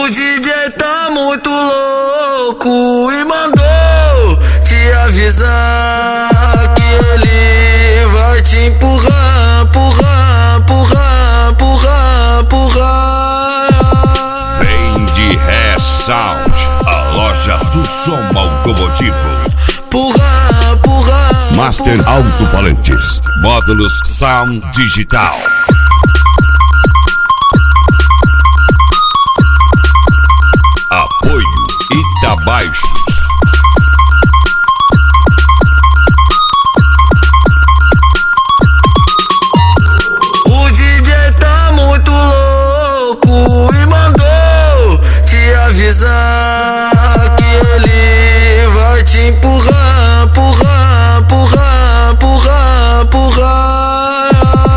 O DJ tá muito louco e mandou te avisar que ele vai te empurrar, empurrar, empurrar, empurrar, empurrar. Vem de Sound, a loja do som automotivo. Empurrar, empurrar, Master Alto-Falantes, módulos Sound Digital. Apoio Itabaixos. O DJ tá muito louco e mandou te avisar que ele vai te empurrar, empurrar, empurrar, empurrar, empurrar.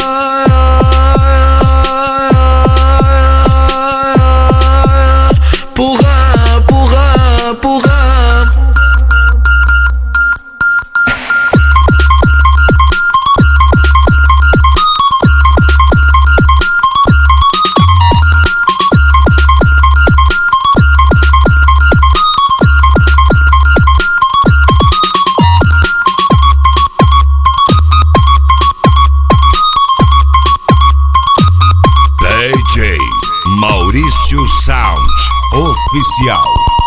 Empurrar, empurrar, empurrar. DJ Maurício Sound Oficial.